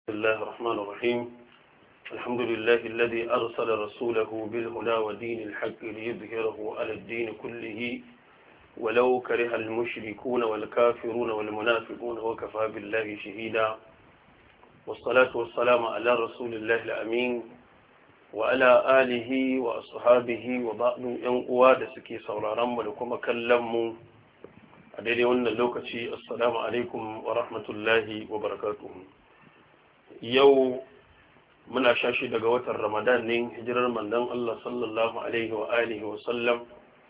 بسم الله الرحمن الرحيم. الحمد لله الذي أرسل رسوله بالهدى ودين الحق ليظهره على الدين كله ولو كره المشركون والكافرون والمنافقون وكفى بالله شهيدا، والصلاة والسلام على رسول الله الأمين وعلى آله وأصحابه وبعض ينقوى دسكي صورارم ولكم كلموا أدري أن اللوكتي. السلام عليكم ورحمة الله وبركاته. yau muna shashi daga watan Ramadan ne, hijirar manzon Allah sallallahu alaihi wa alihi wa sallam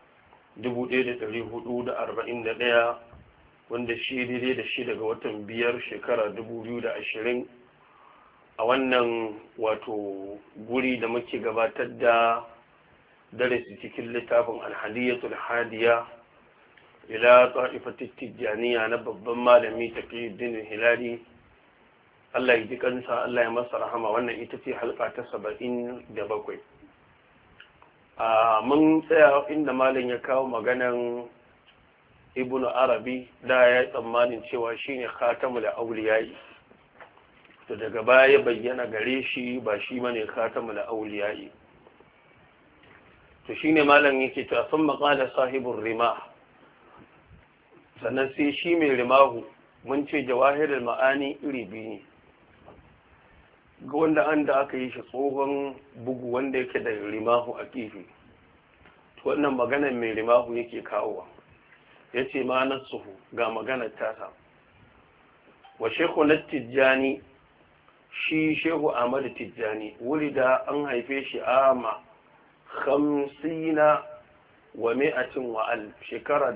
1441, wanda shi daidai da shi daga watan biyar shekara 2020 a wannan wato guri da muke gabatar da darasi cikin littafin alhadiyatul hadiya ila ta'ifatit tijaniya na babban malami Taqiyuddin Hilali, Allah ya ji kansa, Allah ya masa rahama. Wannan ita ce halka ta 77. Mun tsaya inda malam ya kawo maganan Ibn Arabi, da ya yi tsammanin cewa shine khatamul awliya'i, to daga baya ya bayyana gare shi ba shi bane khatamul awliya'i. To shine malam yake cewa sun maqala sahibur rimah, sannan sai shi mai rimahu, mun ce jawahirul ma'ani iri biyu ne, ga wanda aka yi shi tsohon bugu wanda yake da rimahu a kifi, to wannan maganar mai rimahu yake kawowa. ya ce ma nasuhu ga maganar tasa. wa shekhu na tijjani, shi shehu ahmadu tijjani, wulida an haife shi ama 50 wa 100 wa alf, shekara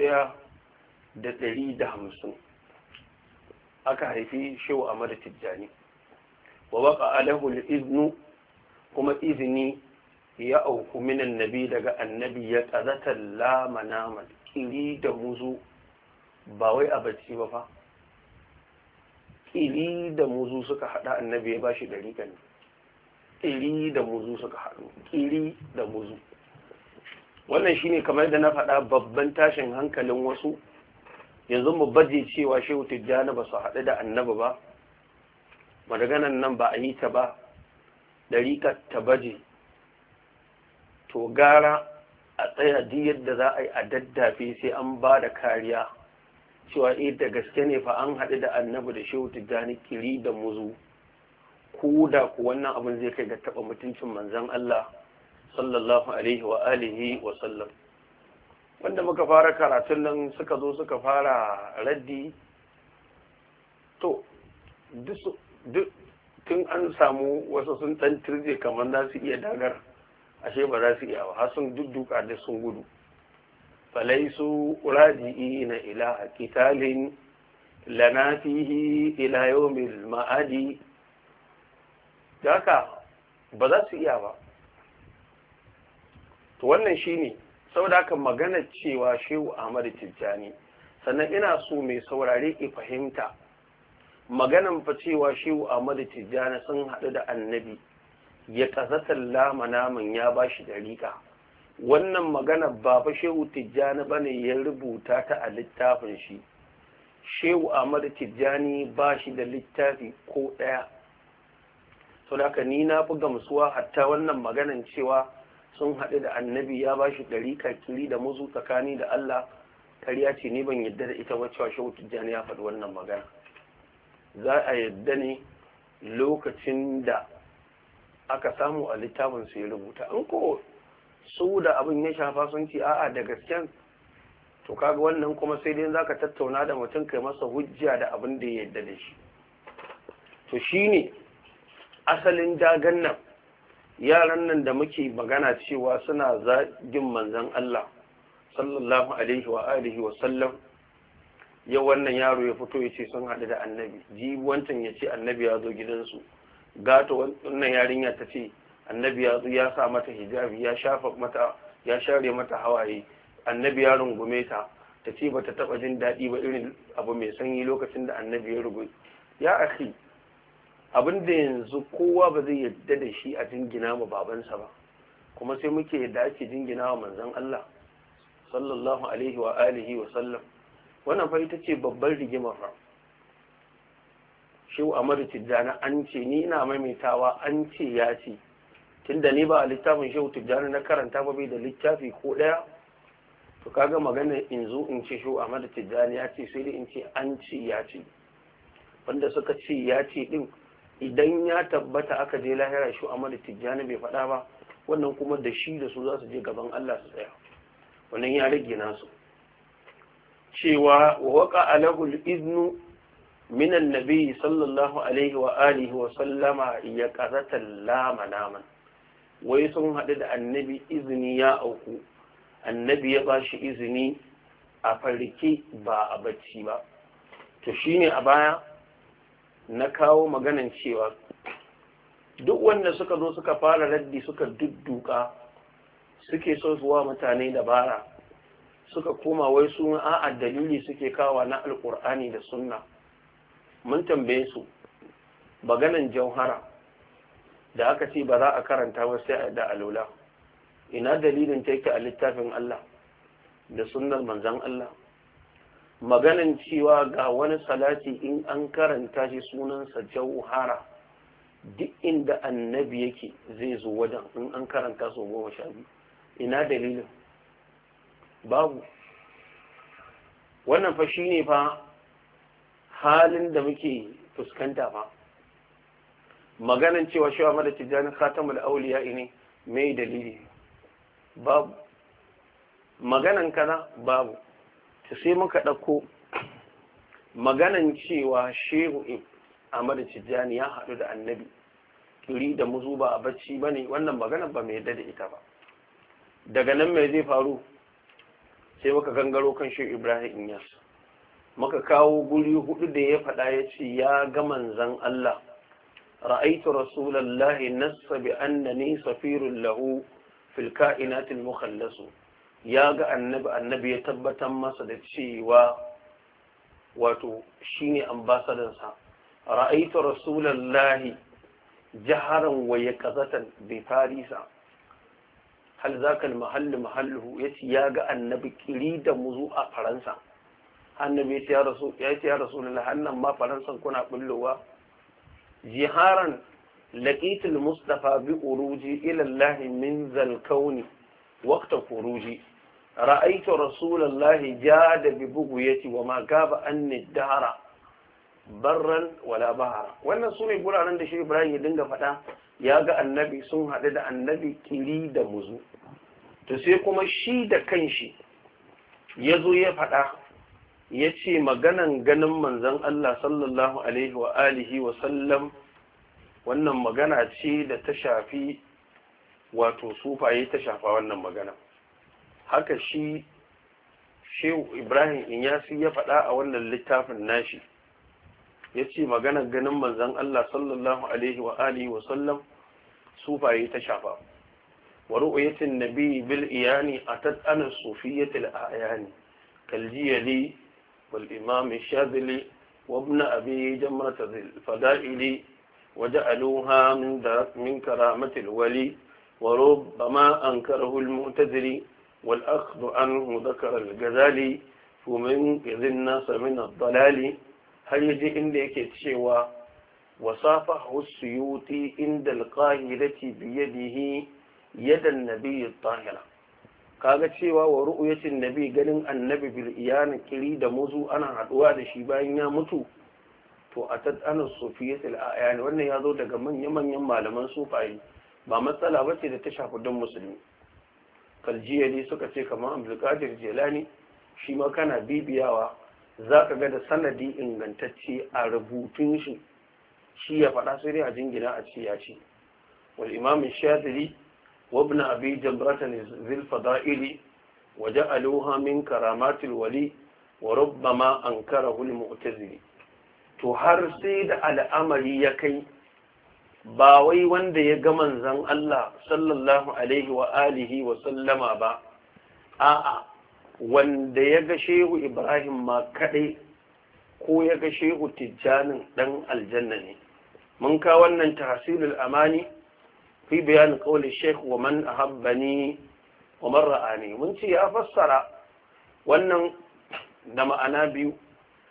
1150 aka haifi shehu ahmadu tijjani. wa waka lahu al-iznu, kuma izini ya auku min annabi, daga annabi, ya qazata la manama, kiri da muzu, ba wai a bacci ba fa, kiri da muzu suka hada, annabi ya bashi dariƙa ne. Kiri da muzu suka hadu, kiri da muzu. Wannan shine kamar da na faɗa babban tashin hankalin wasu. Yanzu mu baje cewa shehu tijjani ba su haɗu da annabi ba, madaganan nan ba a yi ta ba, ɗariƙar ta baje, to gara a tsaya duk yadda za a yi a daddafe sai an ba da kariya cewa da gaske ne fa an haɗu da annabi da shehu tijjani kiri da muzu, ko da ku wannan abin zai kai ga taɓa mutuncin manzon Allah sallallahu alaihi wa alihi wa sallam. Wanda muka fara karatun nan suka zo suka fara raddi, to duk tun an samu wasu sun ɗan turje kamar za su iya dagar, ashe ba za su iya ba, har sun dudduka da sun gudu. falaisu raji'i na ila qitalin lana fihi ila yawmil ma'adi, da haka ba za su iya ba. To wannan shine saboda haka magana cewa shehu Ahmadu Tijjani, sannan ina so mai saurare ki fahimta maganan fa cewa shehu Ahmadu Tijjani sun haɗu da annabi, ya ƙazatar lama naman ya ba shi dariƙa. Wannan magana ba fa shehu Tijjani ba ne ya rubuta ta a littafin shi. Shehu Ahmadu Tijjani ba shi da littafi ko ɗaya. Sau da haka ni na fi gamsuwa hatta wannan maganan cewa sun haɗu da annabi ya ba shi dariƙa kiri da muzu tsakani da Allah, ƙarya ce, ni ban yadda da ita ba cewa shehu Tijjani ya faɗi wannan magana. Za a yadda ne lokacin da aka samu a littafin su ya rubuta. An ko su da abin ya shafa sun ce a'a da gasken, to kaga wannan kuma sai dai zaka tattauna da mutum kai masa hujja da abin da ya yadda da shi. To shine asalin dagan nan, yaran nan da muke magana cewa suna zagin manzon Allah sallallahu alaihi wa alihi wa sallam, yau wannan yaro ya fito ya ce sun haɗu da annabi, jibi wancan ya ce annabi ya zo gidansu, gata wannan yarinya ta ce annabi ya zo ya sa mata hijabi, ya shafa mata, ya share mata hawaye, annabi ya rungume ta, ta ce bata taba jin daɗi ba irin abu mai sanyi lokacin da annabi ya rungume. Ya akhi, abin da yanzu kowa ba zai yadda da shi a jingina ma babansa ba, kuma sai muke yadda ake jingina wa manzon Allah sallallahu alaihi wa alihi wa sallam. Wannan fa ita ce babbar rigimar fa. shehu Ahmadu Tijjani an ce, ni ina maimaitawa an ce ya ce, tunda ni ba a littafin shehu Tijjani na karanta ba, bai da littafi ko ɗaya, to kaga magana in zo in ce shehu Ahmadu Tijjani ya ce, sai dai in ce an ce ya ce. Wanda suka ce ya ce din, idan ya tabbata aka je lahira shehu Ahmadu Tijjani bai faɗa ba, wannan kuma da shi da su za su je gaban Allah su tsaya, wannan ya rage nasu. cewa waka alahul iznu minan nabi sallallahu alaihi wa alihi wa sallama ya karata lama naman, wai sun haɗu da annabi, izini ya auku, annabi ya ba shi izini a farke ba a bacci ba. To shine a baya na kawo maganan cewa duk wanda suka zo suka fara raddi suka dudduka suke so zuwa mutane dabara, suka koma wai su a'a dalili suke kawa na alkur'ani da sunna. Mun tambaye su maganan jauhara da aka ce ba za a karanta ba sai da alula, ina dalilin ta yake a littafin Allah da sunnar manzon Allah? Maganan cewa ga wani salati in an karanta shi sunansa jauhara, duk inda annabi yake zai zo wajen in an karanta su 12, ina dalilin? Babu. Wannan fa shine fa halin da muke fuskanta fa. Maganan cewa shi Ahmad Tijani Khatamul Awliya ne, mai dalili? Babu. Maganan kaza babu. To sai muka dauko maganan cewa Shehu Ahmad Tijani ya haɗu da annabi kiri da muzu ba a bacci bane, wannan maganar ba mai yadda da ita ba. Daga nan mai zai faru? Sai muka gangaro kan Shehu Ibrahim Inyas, muka kawo guri 4 da ya faɗa ya ce ya ga manzan Allah, ra'aitu rasulallahi nassa bi annani safirun lahu fil ka'inatil mukhallasu, ya ga annabi ya tabbatar masa da cewa wato shine ambasadansa. Ra'aitu rasulallahi jaharan wa yaqazatan bi farisa, hal zaka al-mahall mahalluhu, yace ya ga annabi kiri da muzu a Faransa. Annabi ya ce ya rasulullah, annan ma Faransan kuna bullowa. Jiharan laqitul mustafa bi uruji ila Allah min zal kauni waqta khuruji, ra'aytu rasulullah jada bi bughyati wa ma gaba anni dahara barran wala bahara. Wannan sune guraren da shi Ibrahim ya dinga faɗa ya ga annabi, sun haɗu da annabi kiri da muzu. To sai kuma shi da kanshi ya zo ya faɗa ya ce maganan ganin manzon Allah sallallahu alaihi wa alihi wa sallam, wannan magana ce da ta shafi wato sufaye, ta shafa wannan magana. Haka shi Shehu Ibrahim Inyasi ya faɗa a wannan littafin nashi, ya ce maganan ganin manzon Allah sallallahu alaihi wa alihi wa sallam sufaye ta shafa. wa ru'yatin nabi bil iyani atat ana sufiyatil a'yani kal jiyali wal imam shadili wa ibn abi jamrat al fada'ili وجعلوها من كرامة الولي وربما أنكره المعتزلي والأخذ عنه ذكر الغزالي ومن إذ الناس من الضلال هل يجي عندك تشوى وصافه السيوطي عند القاهرة بيده يد النبي الطاهرة kaga cewa wa ru'yatin nabi ganin annabi bil iyan kiri da muzu ana haduwa da shi bayan ya mutu to a tattanar sufiyatul a'yani, wannan ya zo daga manyan malaman sufayi, ba matsala ba ce da ta shafi don musulmi. Kaljiyali suka ce kamar Abdulkadir Jelani, shi ma kana bibiyawa za ka ga da sanadi ingantacce a rubutun shi ya faɗa sai dai a jingina a ce ya ce. Wal imam Shadili wa ibn abi jamratan zil fada'ili wa ja'aluha min karamatil wali wa rubbama ankarahu al mu'tazili. To har sai da al'amari ya kai ba wai wanda ya ga manzan Allah sallallahu alaihi wa alihi wa sallama ba, a'a wanda ya ga Shehu Ibrahim ma kaɗai ko ya ga Shehu Tijjanin ɗan aljanna ne. Mun ka wannan tahsilul amani fi bayan qawli Sheikh wa man ahabbani wa man ra'ani. Mun ce ya fassara wannan da ma'ana biyu.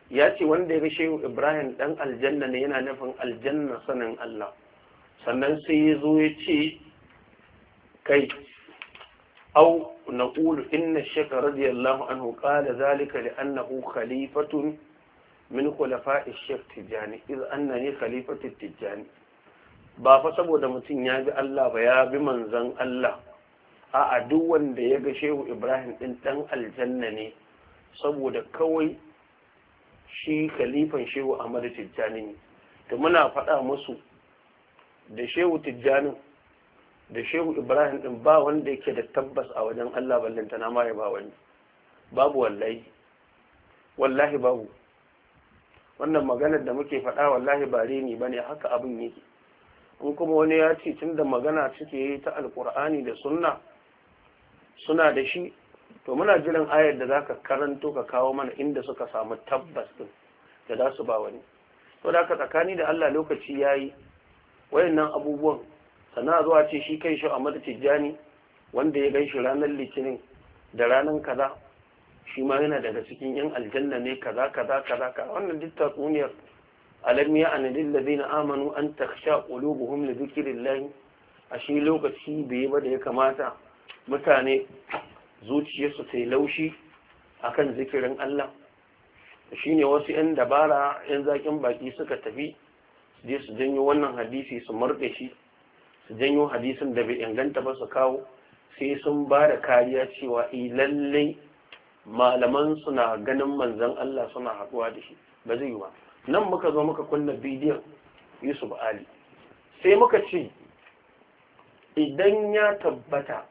ya ce wanda ya ga shehu Ibrahim dan aljanna ne yana nufin aljanna sanin Allah. Sannan sai ya zo ya ce kai au naqulu inna shaka radiyallahu anhu qala zalika li annahu khalifatun min khulafa'i shaykh Tijani iz annani khalifatu Tijani. Ba fa saboda mutum ya bi Allah ba ya bi manzon Allah, a'a duk wanda ya ga shehu Ibrahim din dan aljanna ne saboda kawai shi khalifan shehu Ahmad Tijani ne. To muna faɗa musu da shehu Tijani da shehu Ibrahim din ba wanda yake da tabbas a wajen Allah ballantana ma ya ba wani, babu wallahi babu. Wannan maganar da muke faɗa wallahi ba reni bane, haka abin yake. in kuma wani ya ce tun da magana suke yi ta alkur'ani da sunna suna da shi, to muna jiran ayar da za ka karanto ka kawo mana inda suka samu tabbas din da za su ba wani. to da ka tsakani da Allah lokaci ya yi wayannan abubuwan sana zuwa ce shi kai shi a mata tijjani wanda ya ganshi ranar litinin da ranar kaza shi ma yana daga cikin yan aljanna ne kaza wannan duk tatsuniyar alam ya an lillazina amanu an takhsha qulubuhum li dhikrillah. a shi lokaci bai ba da ya kamata mutane zuciyarsu ta yi laushi akan zikirin Allah. shine wasu yan dabara yan zakin baki suka tafi su je su janyo wannan hadisi su murɗe shi, su janyo hadisin da bai inganta ba su kawo, sai sun ba da kariya cewa lallai malaman suna ganin manzon Allah suna haɗuwa da shi. ba zai yi ba. nan muka zo muka kunna bidiyon Yusuf Ali sai muka ce idan ya tabbata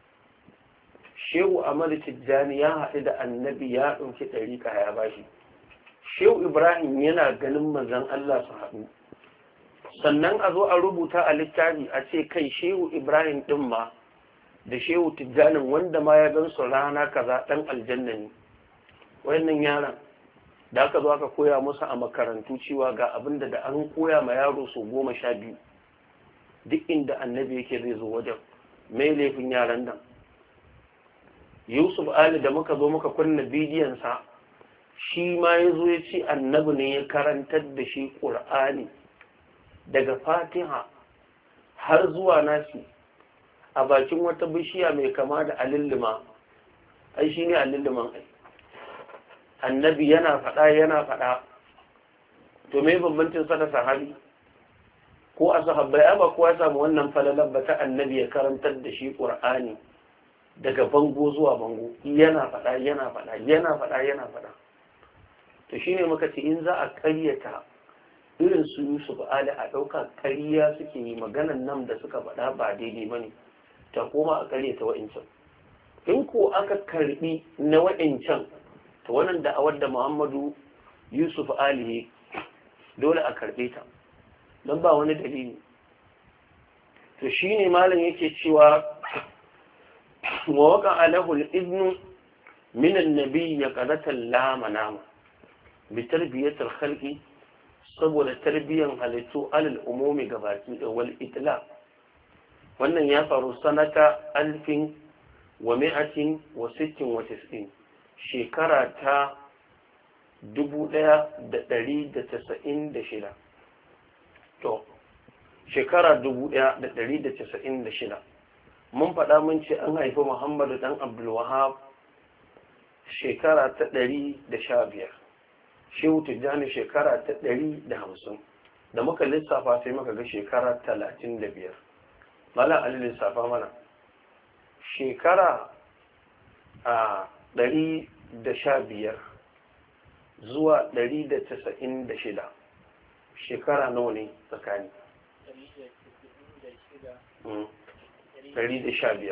Shehu Ahmad Tijjani ya haɗu da annabi ya ɗauki ɗariƙa ya bashi, Shehu Ibrahim yana ganin manzon Allah su haɗu, sannan a zo a rubuta a littafi a ce kai Shehu Ibrahim ɗin ma da Shehu Tijjanin wanda ma ya gan su rana kaza ɗan aljanna ne. Wayannan yaran da aka zo aka koya musu a makarantu cewa ga abin da an koya ma yaro su 12 duk inda annabi yake zai zo wajen, mai laifin yaran nan. Yusuf Ali da muka zo muka kunna bidiyonsa shi ma ya zo ya ce annabi ne ya karantar da shi ƙur'ani daga Fatiha har zuwa nasi a bakin wata bishiya mai kama da alillima. ai shi ne alilliman ai. annabi yana faɗa to me bambancin sa da sahabi ko a sahabbai? ba kowa ya samu wannan falalar ba ta annabi ya karantar da shi Qur'ani daga bango zuwa bango, yana faɗa. to shine muka ce in za a ƙaryata irin su Yusuf Ali a ɗauka ƙarya suke yi, maganan nan da suka faɗa ba daidai bane, ta koma a ƙaryata wa'incan. in ko aka karɓi na wa'incan to wannan da'awar da Muhammadu Yusuf Ali dole a karɓe ta don ba wani dalili. to shine malam yake cewa wa waqa alahu al-ibn min an-nabiy qadatan la manama bi tarbiyat al-khalqi, saboda tarbiyan halittu alal umumi gabaki da wal itla. wannan ya faru sanata 1196 shekara ta 1196. to shekara 1196 mun faɗa mun ce an haifi Muhammadu dan Abdul Wahhab shekara ta 115, Shehu Tijjani shekara ta 150. da muka lissafa sai muka ga shekara 35. Malam Ali lissafa mana shekara a 115 zuwa 196 shekara nawa ne tsakani? 115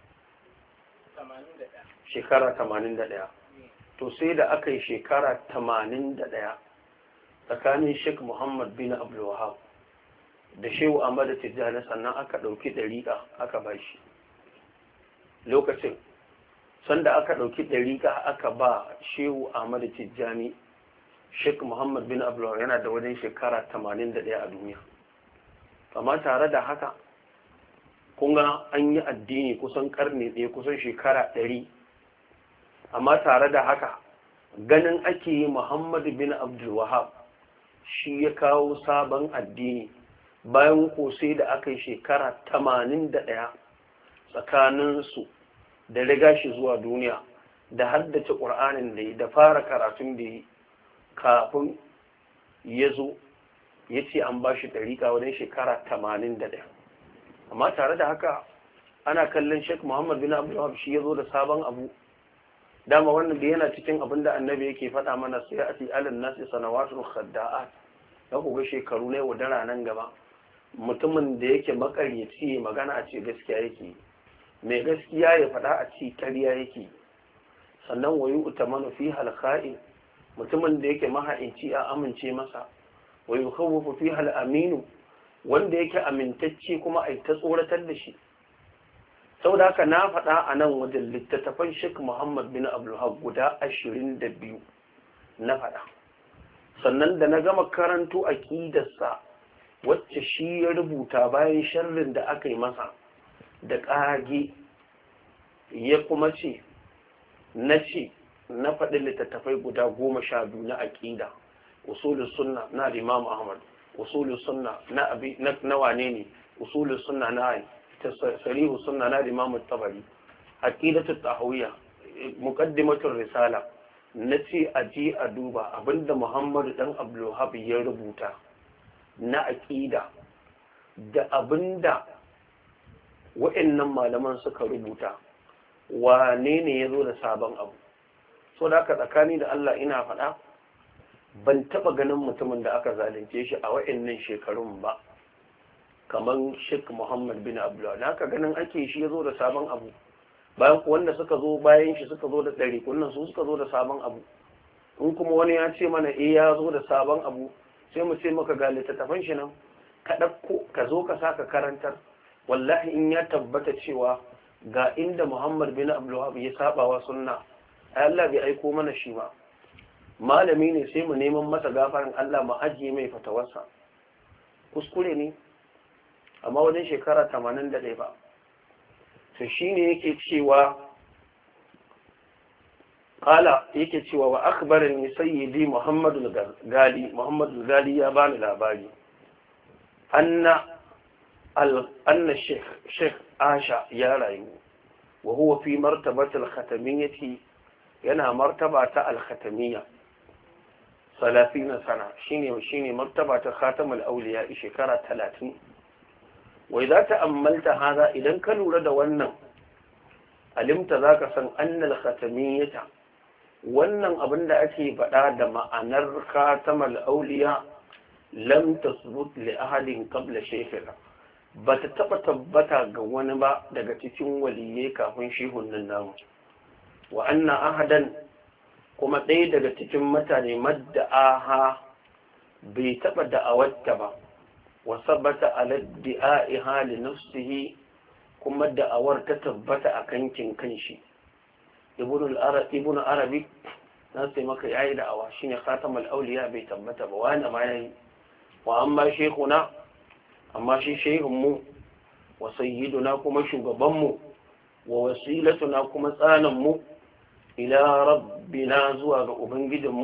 shekara 81. to sai da aka yi shekara 81 tsakanin Sheikh Muhammad bin Abdul Wahhab da Shehu Ahmad Tijjani, sannan aka ɗauki ɗariƙa aka bashi. lokacin sanda aka ɗauki ɗariƙa aka ba Shehu Ahmad Tijjani, Sheikh Muhammad bin Abdul Wahhab yana da wajen shekara 81 a duniya. amma tare da haka kunga an yi addini kusan karni ɗaya, kusan shekara 100. amma tare da haka ganin ake yi Muhammadu bin Abdul Wahhab shi ya kawo sabon addini bayan ko sai da aka yi shekara 81 tsakaninsu da riga shi zuwa duniya da haddace ƙur'anin da yi da fara karatun da yi kafin ya zo ya ce an ba shi ɗariƙa wajen shekara 81 amma tare da haka ana kallon Sheikh Muhammad bin Abdul Wahhab shi ya zo da sabon abu. Dama wannan da yana cikin abin da annabi yake faɗa mana sai a ti alin nasi sanawatul khadda'at ya ku ga shekaru ne wadara nan gaba mutumin da yake makaryaci magana a ce gaskiya yake mai gaskiya ya faɗa a ce ƙarya yake sannan wayu utamanu fi halqa'i mutumin da yake maha'inci a amince masa wayu khawfu fi hal aminu wanda yake amintacce kuma ai ta tsoratar da shi. Saboda haka na faɗa a nan wajen littattafan Sheikh Muhammad bin Abdul Wahhab guda 22 na faɗa. Sannan da na gama karanto aqidarsa wacce shi ya rubuta bayan sharrin da aka yi masa da ƙage ya kuma ce na faɗi littattafai guda 12 na aqida usulus sunna na Imam Ahmad usulus sunna na wane ne usulus sunna na sarihu sunna na Imam Tabari aqidatu tahawiyya muqaddimatur risala nace aje a duba abinda Muhammad dan Abdul Wahhab ya rubuta na aqida da abinda wa'annan malaman suka rubuta wane ne yazo da sabon abu. So da haka tsakani da Allah ina faɗa ban taba ganin mutumin da aka zalunce shi a wa'annan shekarun ba kaman Sheikh Muhammad bin Abdullah. Naka ganin ake shi yazo da sabon abu bayan wanda suka zo bayan shi suka zo da ɗari kunnan su suka zo da sabon abu. In kuma wani ya ce mana ya zo da sabon abu sai mu ce maka ga littattafan shi nan ka ɗauko ka zo ka saka karantar. Wallahi in ya tabbata cewa ga inda Muhammad bin Abdullah ya saba wa sunna ai Allah bai aiko mana shi ba. Malami ne sai mu neman masa gafarin Allah mu ajiye mai fatawarsa. Kuskure ne amma wajen shekara 81 ba. To shine yake cewa qala yake cewa wa akhbarani sayyidi Muhammad al-Ghali ya bani labari anna Sheikh Asha ya rayu wa huwa fi martabati al-khatamiyyah yana martaba ta al-khatamiyya 30 sana shine martaba ta khatamul awliya shekara 30. wai za ta ammalta haza idan ka lura da wannan alimta za ka san annal khatamiyyata wannan abin da ake faɗa da ma'anar khatamal auliya lam tasbut li ahadin qabla shaykhina ba ta taɓa tabbata ga wani ba daga cikin waliyai kafin shehun nan namu wa anna ahadan kuma ɗaya daga cikin mutane madda'aha bai taɓa da'awarta ba وثبت على ادعائها لنفسه كما دعوار تثبت أكن كنشي ابن عربي ناسي مكا يعي دعوة شين خاتم الأولياء بيتبت بوانا ما يعي وأما شيخنا أما شيخهم وسيدنا كما شغبهم ووسيلتنا كما سانم إلى ربنا زواج أبنجدهم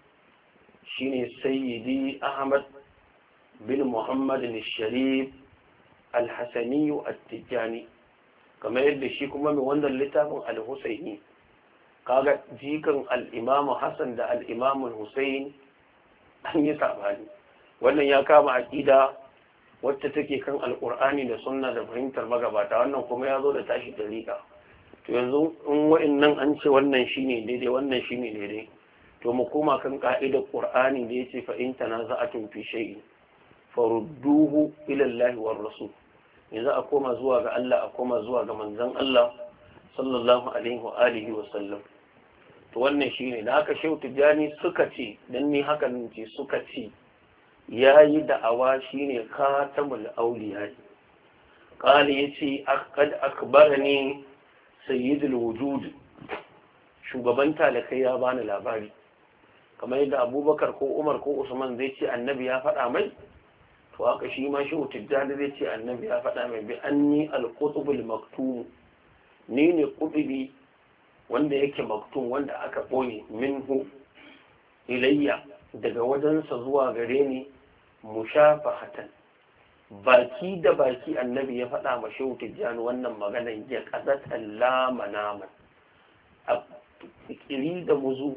شين سيدي أحمد bin Muhammad al-Sharif al-Hasani al-Tijani kamar yadda shi kuma mai wannan littafin al-Husaini kaga jikan al-Imam Hassan da al-Imam al-Husain an yi sabani wannan ya kama aqida wacce take kan al-Qur'ani da sunna da fahimtar magabata wannan kuma ya zo da tashi dariqa to yanzu in wa'annan an ce wannan shine daidai wannan shine daidai to mu koma kan ka'idar Qur'ani da yace fa in tanaza'atum fi shay'in farudduhu ila Allah war rasul yanzu a koma zuwa ga Allah a koma zuwa ga manzon Allah sallallahu alaihi wa alihi wa sallam to wannan shine da haka Shehu Tijani suka ce dan ni haka ne ce suka ce yayi da'awa shine khatamul awliya qali yace aqad akbarani sayyidul wujud shugaban talakai ya bani labari kamar yadda Abubakar ko Umar ko Usman zai ce annabi ya faɗa mai to haka shi ma Shehu Tijjani zai ce annabi ya faɗa mai bi anni al-qutbul maktum ni ne qutbi wanda yake maktum wanda aka boye minhu ilayya daga wajensa zuwa gare ni mushafahatan baki da baki annabi ya faɗa ma shehu tijjani wannan maganar ya ƙazatan lama naman a ƙiri da muzu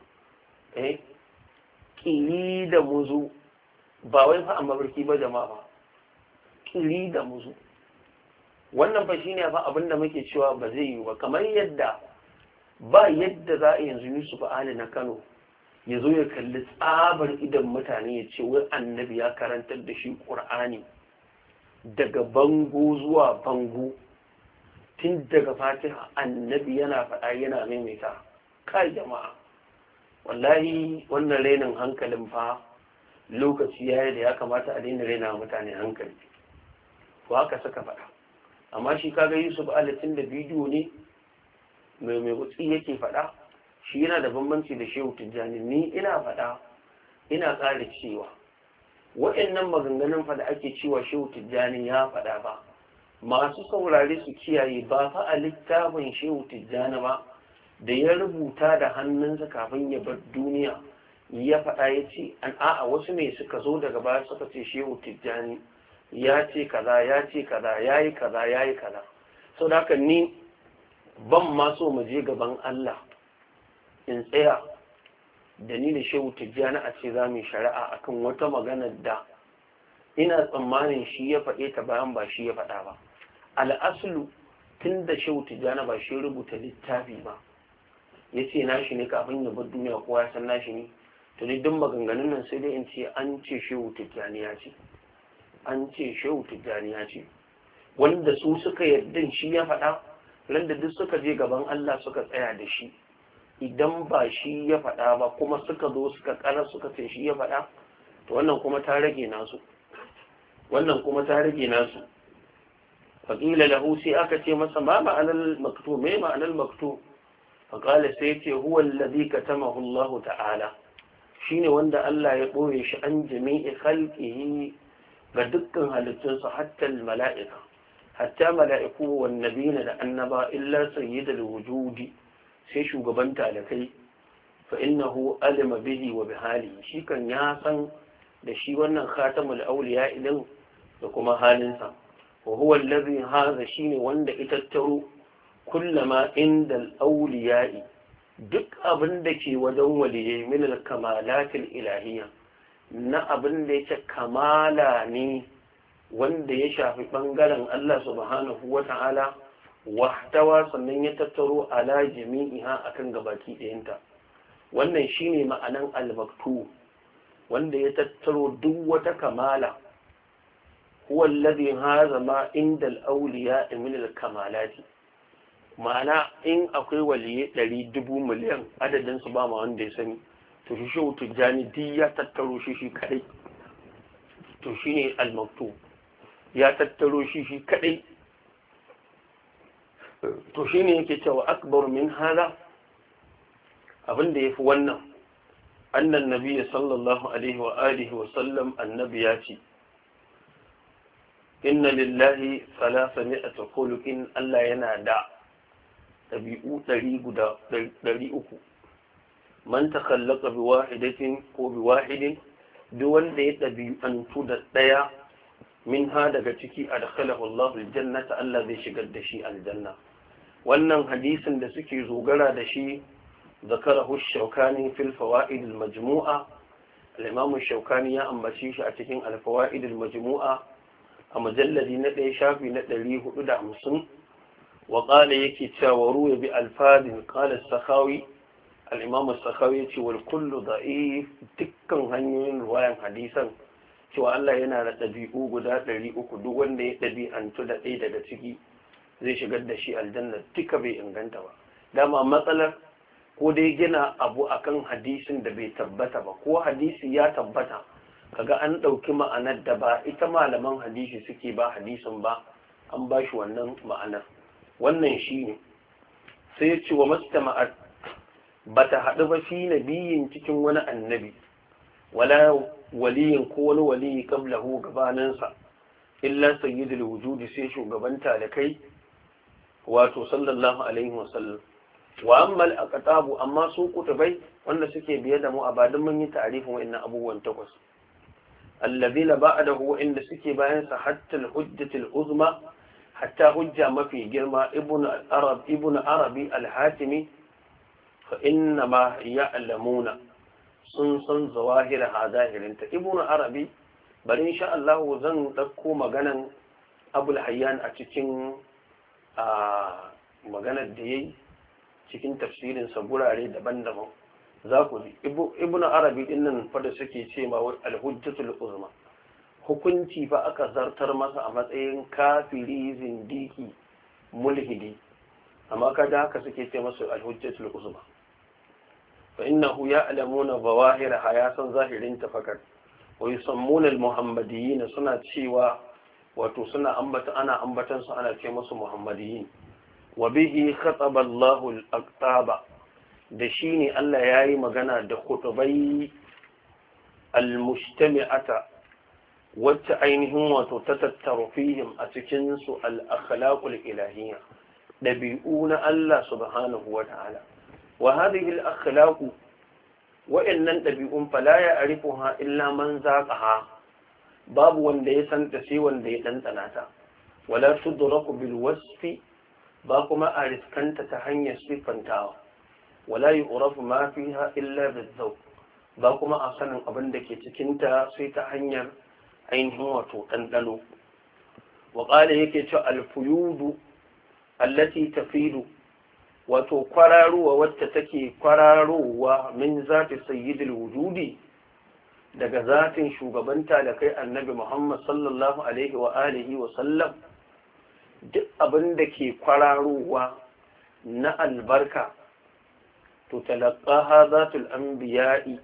ƙiri da muzu ba wai fa a mabarki ba jama'a ba ƙiri da muzu wannan fa shine fa abin da muke cewa ba zai yi ba kamar yadda ba yadda za a yanzu Yusuf Ali na Kano ya zo ya kalli tsabar idan mutane ya ce wai annabi ya karantar da shi ƙur'ani daga bango zuwa bango tun daga fatiha annabi yana faɗa yana maimaita kai jama'a wallahi wannan rainin hankalin fa lokaci yayi da ya kamata a daina raina mutane hankali to haka suka faɗa amma shi kaga Yusuf Ali tun da bidiyo ne mai gutsi yake faɗa shi yana da bambanci da Shehu Tijjani ni ina faɗa ina ƙara cewa waɗannan maganganun fa da ake cewa Shehu Tijjani ya faɗa ba masu saurare su kiyaye ba fa a littafin Shehu Tijjani ba da ya rubuta da hannunsa kafin ya bar duniya ya faɗa ya ce a'a wasu ne suka zo daga baya suka ce Shehu Tijjani ya ce kaza ya ce kaza yayi kaza yayi kaza sau da haka ni ban ma so mu je gaban Allah in tsaya da ni da Shehu Tijjani a ce za mu yi shari'a akan wata magana da ina tsammanin shi ya faɗe ta bayan ba shi ya faɗa ba al'aslu tun da Shehu Tijjani ba shi rubuta littafi ba ya ce nashi ne kafin ya bar duniya kowa ya san nashi ne to dai duk maganganun nan sai dai in ce an ce Shehu Tijjani ya ce an ce Shehu Tijjani ya ce wanda su suka yarda shi ya faɗa randa duk suka je gaban Allah suka tsaya da shi idan ba shi ya faɗa ba kuma suka zo suka ƙara suka ce shi ya faɗa to wannan kuma ta rage nasu faƙila lahu sai aka ce masa ma ma'anar maktub me ma'anar maktub faƙala sai ce huwa allazi katamahu Allah ta'ala shine wanda Allah ya ɓoye shi an jami'i khalqihi ga dukkan halittunsa hatta mala'ika hatta mala'iku wan nabiyina da annaba illa sayyidul wujudi sai shugaban talakai fa innahu alima bihi wa bihalihi shi kan ya san da shi wannan khatamul awliya idan da kuma halinsa wa huwa allazi hadha shine wanda itattaro kullama inda al-awliya duk abin da ke wajen waliyai min al-kamalatil ilahiyya na abin da yake kamala ne wanda ya shafi bangaren Allah subhanahu wata'ala wahtawa sannan ya tattaro ala jami'iha akan gabaki ɗayanta wannan shine ma'anan al-maktub wanda ya tattaro duk wata kamala huwa alladhi hadha ma inda al-awliya min al-kamalati ma'ana in akwai waliye 100,000 miliyan adadin su ba ma wanda ya sani to shi Shehu Tijjani duk ya tattaro shi kadai to shine al-maktub ya tattaro shi kadai to shine yake cewa akbar min hada abinda yafi wannan annan nabiy sallallahu alaihi wa alihi wa sallam annabi ya ce inna lillahi 300 khuluqin Allah yana da dabi'u 300 man takhallaqa bi wahidatin ko bi wahidin duk wanda ya dabi'antu da daya minha daga ciki adkhalahu Allahu aljannata Allah zai shigar da shi aljanna wannan hadisin da suke zogara da shi zakarahu ash-shawkani fil fawaid al-majmu'a al-imam ash-shawkani ya ambace shi a cikin al-fawaid al-majmu'a a mujalladi na 1 shafi na 450 wa qala yake cewa ruwa bi al-fadin qala as-sakhawi al-imam as-sakhawi yace wal kullu da'if dukkan hanyoyin riwayan hadisan cewa Allah yana da ɗabi'u guda 300 duk wanda ya ɗabi'antu da ɗaya daga ciki zai shigar da shi aljanna duka bai inganta ba dama matsalar ko dai gina abu akan hadisin da bai tabbata ba ko hadisi ya tabbata kaga an ɗauki ma'anar da ba ita malaman hadisi suke ba hadisin ba an ba shi wannan ma'anar wannan shi ne sai ya ce wa mastama'at ba ta haɗu ba fi nabiyin cikin wani annabi wala waliyin ko wani waliyi qablahu gabaninsa illa sayyidul wujudi sai shugaban talakai wato sallallahu alaihi wasallam wa amma al-aqtabu amma su kutubai wanda suke biye da mu a badin mun yi ta'arifin wa'annan abubuwan takwas alladhina ba'dahu inda suke bayan sa hatta al-hujjatul uzma hatta hujja mafi girma ibnu arabi al-hatimi fa inna ma ya'lamuna sun san zawahir hadahirinta ibnu arabi bari insha Allah zan dauko maganan abul hayyan a cikin maganar da yayi cikin tafsirin sa gurare daban-daban za ku ji ibnu arabi din nan fa da suke ce ma al-hujjatul uzma hukunci fa aka zartar masa a matsayin kafiri zindiki mulhidi amma kada haka suke ce masa al-hujjatul uzma fa innahu ya'lamuna zawahir hayasan zahirin tafakkar wa yusammuna al-muhammadiyyin suna cewa wato suna ana ambatan su ana ce musu muhammadiyin wa bihi khataba Allahu al-aqtaba da shine Allah yayi magana da khutubai al-mujtami'ata wacce ainihin wato ta tattaru fihim a cikin su al-akhlaqul ilahiyya dabi'u na Allah subhanahu wa ta'ala wa hadhihi al-akhlaq wa innan dabi'un fala ya'rifuha illa man zaqaha babu wanda ya santa sai wanda ya dandana ta wala tudraku bil wasfi ba kuma a riskanta ta hanyar sifantawa wala yu'rafu ma fiha illa bizawq ba kuma a sanin abin da ke cikin ta sai ta hanyar ainihin wato dandano wa qala yake cewa al-fuyudu allati tafidu wato kwararowa wacce take kwararowa min zati sayyidil wujudi daga zatin shugabanta da kai annabi Muhammad sallallahu alaihi wa alihi wa sallam duk abin da ke kwararowa na albarka to talaqaha zatul anbiya'i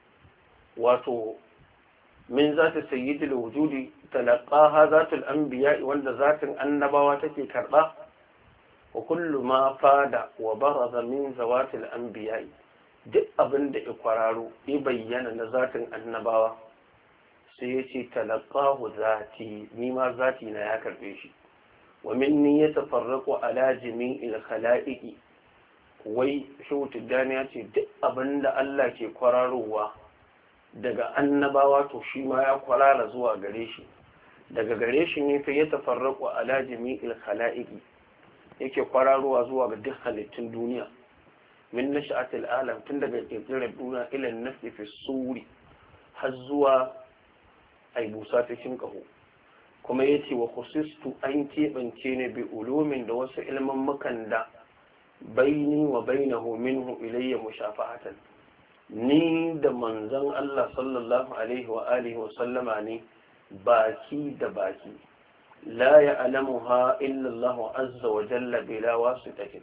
wato min zati sayyidil wujudi talaqaha zatul anbiya'i wanda zatin annabawa take karba wa kullu ma fada wa baraza min zawatil anbiya'i duk abin da ya kwararo ya bayyana na zatin annabawa sai ya ce talaqahu zati ni ma zati na ya karbe shi wa minni yatafarraqu ala jami'il khala'iqi wai shautu dani ya ce duk abin da Allah ke kwararowa daga annabawa to shi ma ya kwarara zuwa gare shi daga gare shi ne fa yatafarraqu ala jami'il khala'iqi yake kwararowa zuwa ga duk halittun duniya min nash'atil alam tun daga kirkirar duniya ila nafsi fi suri har zuwa ai busa cikin kaho kuma yace wa khusistu an keɓance ne bi ulumin da wasu ilman makan da baini wa bainahu minhu ilayya mushafa'atan ni da manzon Allah sallallahu alaihi wa alihi wa sallama ne baki da baki la ya'lamuha illa Allah azza wa jalla bila wasitatin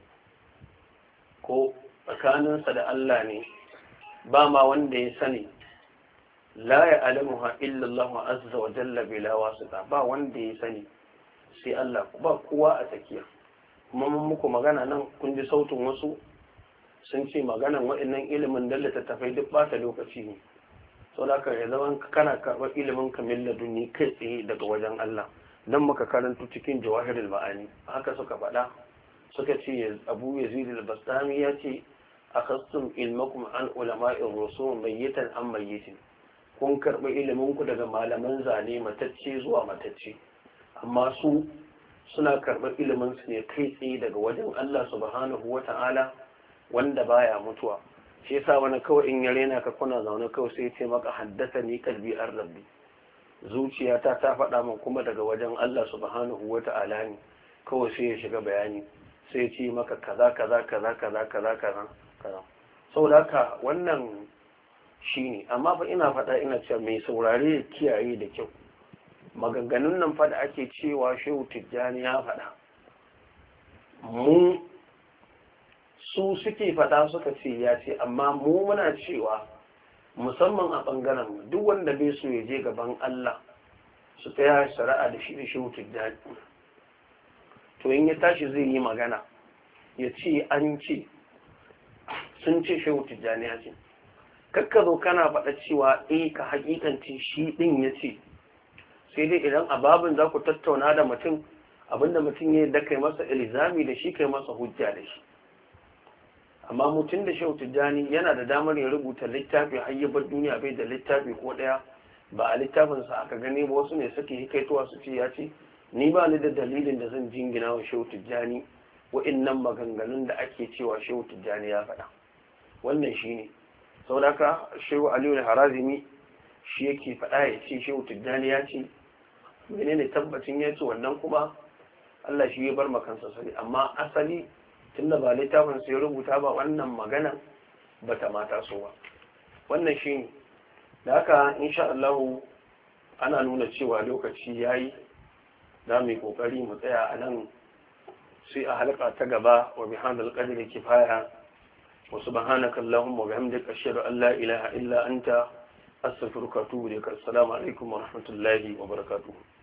ko tsakaninsa da Allah ne ba ma wanda ya sani la ya'lamuha illa Allah azza wa jalla bila wasita ba wanda ya sani sai Allah ba kowa a tsakiya kuma mun muku magana nan kun ji sautin wasu sun ce maganan waɗannan ilimin dallata tafai duk bata lokaci ne sau da ya zama kana karɓar ilimin kamil laduni kai tsaye daga wajen Allah dan muka karanto cikin jawahirul ma'ani haka suka faɗa suka ce Abu Yazid al-Bastami ya ce akhastum ilmakum an ulama'ir rusum mayyitan am mayyitin kun karɓi ilimin ku daga malaman zane matacce zuwa matacce amma su suna karɓar ilimin su ne kai tsaye daga wajen Allah subhanahu wata'ala wanda baya mutuwa shi yasa wani kawai in yare na ka kuna zaune kawai sai ce maka haddathani qalbi ar-rabbi zuciyata ta faɗa min kuma daga wajen Allah subhanahu wata'ala ne kawai sai ya shiga bayani sai ce maka kaza kaza kaza kaza kaza kaza kaza saboda haka wannan shine amma fa ina faɗa ina cewa mai saurare ya kiyaye da kyau maganganun nan fa da ake cewa Shehu Tijjani ya faɗa mu su suke faɗa suka ce ya ce amma mu muna cewa musamman a ɓangaren duk wanda bai so ya je gaban Allah su tsaya shari'a da shi da Shehu Tijjani to in ya tashi zai yi magana ya ce an ce sun ce Shehu Tijjani ya ce kakka zo kana faɗa cewa ka hakikanci shi ɗin ya ce sai dai idan a babin za ku tattauna da mutum abinda mutum ya da kai masa ilzami da shi kai masa hujja da shi amma mutum da shehu tijjani yana da damar ya rubuta littafi har ya bar duniya bai da littafi ko ɗaya ba a littafinsa aka gani ba wasu ne suke hikaitowa su ce ya ce ni ba ni da dalilin da zan jingina wa shehu tijjani wa'innan maganganun da ake cewa shehu tijjani ya faɗa wannan shi ne sau da ka shehu aliyu harazimi shi yake faɗa ya ce shehu tijjani ya ce menene tabbacin ya ce wannan kuma Allah shi ya bar makansa sani amma asali tunda ba littafin sai rubuta ba wannan magana ba ta mata so ba wannan shi ne da haka insha Allah ana nuna cewa lokaci yayi za mu yi kokari mu tsaya a nan sai a halka ta gaba wa bihamdil qadri kifaya wa subhanaka allahumma wa bihamdika ashhadu an la ilaha illa anta astaghfiruka wa atubu ilaik assalamu alaikum wa rahmatullahi wa barakatuh